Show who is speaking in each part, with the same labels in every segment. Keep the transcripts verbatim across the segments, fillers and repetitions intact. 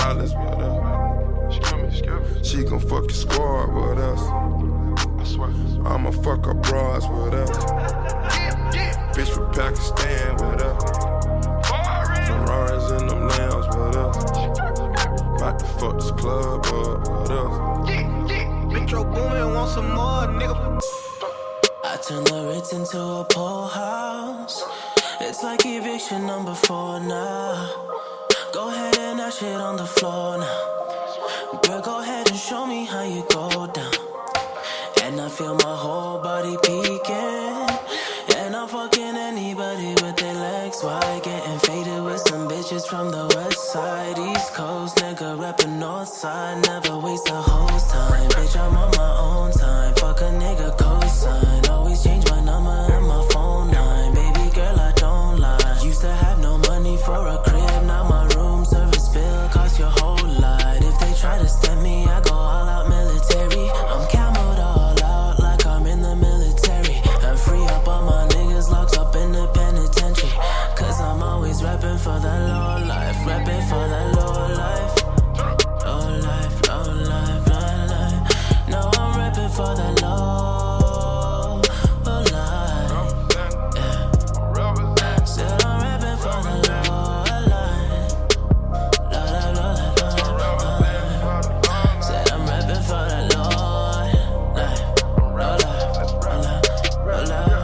Speaker 1: dollars with us. She gon' fuck your squad with us. I'ma fuck her bras with us. Bitch from Pakistan with us. Ferraris in them lambs with us. About to fuck this club up with us.
Speaker 2: Metro Boomin, want some more, nigga.
Speaker 3: I turn the Ritz into a poor house. It's like eviction number four now. Go ahead and that shit on the floor now. Girl, go ahead and show me how you go down. And I feel my whole body peeking. And I'm fucking anybody with their legs wide. Getting faded with some bitches from the west side. East Coast, nigga rapping north side. Never waste a host time. Bitch, I'm on my own time. Fuck a nigga cosign. Always change my number and my phone line. Baby girl, I don't lie. Used to have no money for a crib. Now my room service bill cost your whole lot. If they try to stem me, I go all out military. I'm camoed all out like I'm in the military. And free up all my niggas locked up in the penitentiary. Cause I'm always rapping for that low life. Rapping for that low life. Low life, low life, low life. No, I'm rapping for that low, low life. Yeah. Said I'm rapping for the low life. Low life, low life, low life. Said I'm rapping for the low life. Low life, low life, low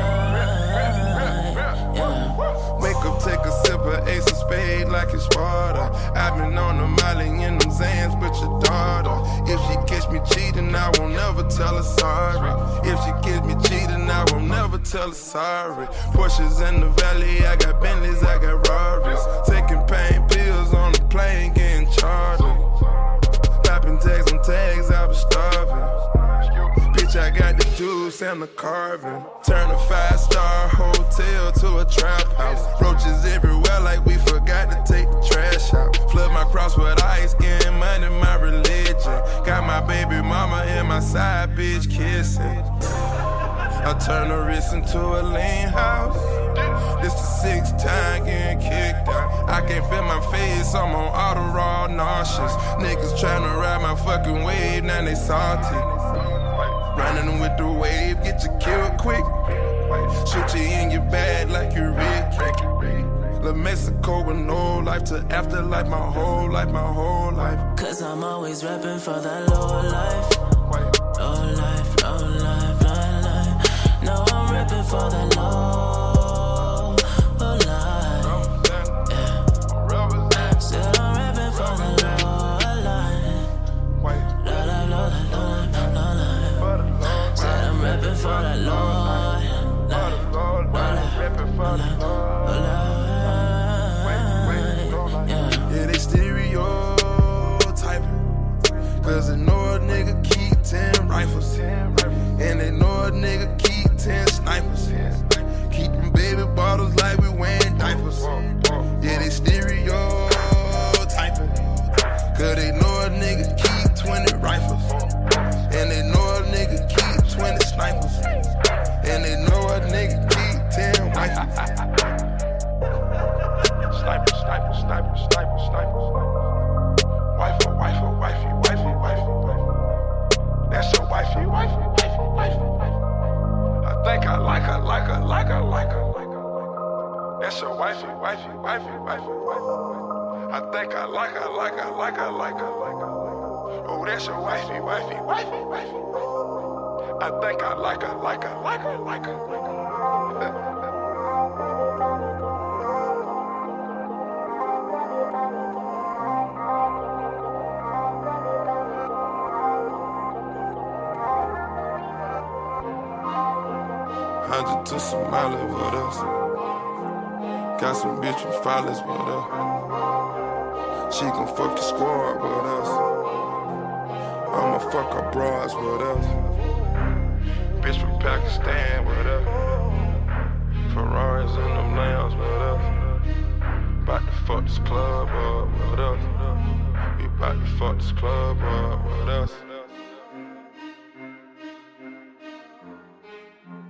Speaker 3: life. Yeah.
Speaker 1: Wake up, take a sip of Ace of Spade like it's Sparta. I've been on the Molly in them Zans with your daughter. If she catch me cheating, I won't never tell her sorry. If she catch me cheating, I won't never tell her sorry. Porsches in the valley, I got Bentleys, I got Rarries. Taking pain pills on the plane, getting chartered. Popping tags on tags, I was starving. Bitch, I got the juice and the carving. Turn a five-star hotel to a trap house. Roaches everywhere like we forgot to take the trash out. Flood my cross with ice, getting money, my religion. Got my baby mama and my side bitch kissing. I turn the wrist into a lean house. This the sixth time getting kicked out. I can't feel my face, I'm on Adderall, nauseous. Niggas tryna ride my fucking wave, now they salty. Running with the wave, get you killed quick. Shoot you in your bag like you're Rick. La Mexico with no life to afterlife, my whole life, my whole life.
Speaker 3: Cause I'm always rapping for that low life. Low life, low life, low life. No, I'm rapping for that low, low life. Yeah. Said I'm rapping for the low life. Low life, low life, low life, low life. Said I'm rapping for that low life. Low life, low life, low life.
Speaker 1: Yeah, they stereotyping. Cause they know a nigga keep ten rifles. And they know a nigga keep ten snipers. Keeping baby bottles like we wearing diapers. Yeah, they stereotyping. Cause they know a nigga keep twenty rifles. And they know a nigga keep twenty snipers. And they know a nigga keep ten rifles. Sniper, sniper, sniper, sniper, sniper. Wifey, wifey, wifey, wifey, wifey. That's your wifey, wifey, wifey, wifey, wifey. I think I like her, like her, like her, like her, like her. That's your wifey, wifey, wifey, wifey, wifey. I think I like her, like her, like her, like her, like her. Oh, that's your wifey, wifey, wifey, wifey, wifey. I think I like her, like her, like her, like her, like her. Hundred to Somalia with us. Got some bitch from Follies with us. She gon' fuck the squad with us. I'ma fuck her bras with us. Bitch from Pakistan with us. Ferraris in them lambs with us. About to fuck this club up with us. We about to fuck this club up with us.